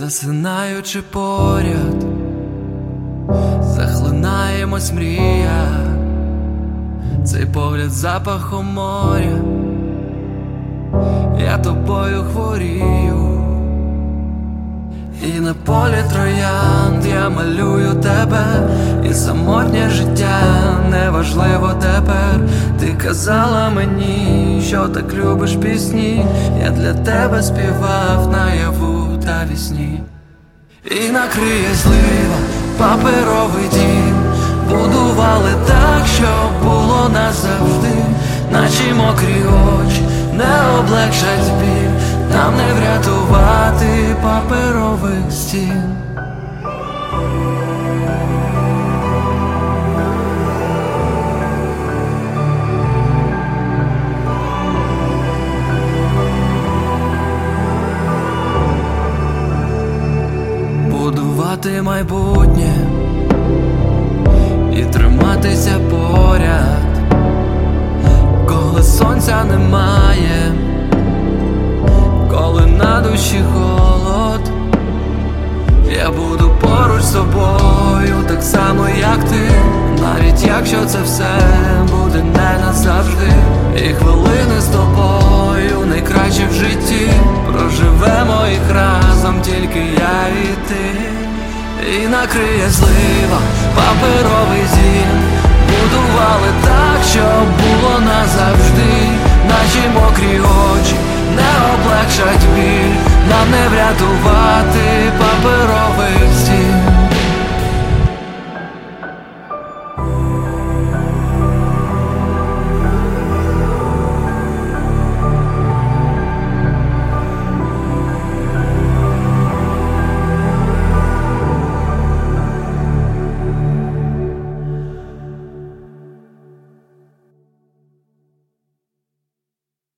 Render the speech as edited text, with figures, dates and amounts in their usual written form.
Засинаючи поряд, захлинаємось мрія, цей погляд запахом моря, я тобою хворію. І на полі троянд я малюю тебе, і самотнє життя неважливо тепер. Ти казала мені, що так любиш пісні, я для тебе співав наяву та вісні. І накриє злива паперовий дім, будували так, щоб було назавжди, наче мокрі очі не облегшать біль, нам не врятувати паперових стін. Будувати майбутнє і триматися поряд, коли сонця немає, коли на душі холод. Я буду поруч з собою, так само як ти, навіть якщо це все буде не назавжди. І хвилини з тобою найкраще в житті, проживемо їх разом, тільки я і ти. І накриє злива паперовий дім, будували так, щоб було назавжди, наші мокрі очі не облегшать біль, нам не врятувати паперовий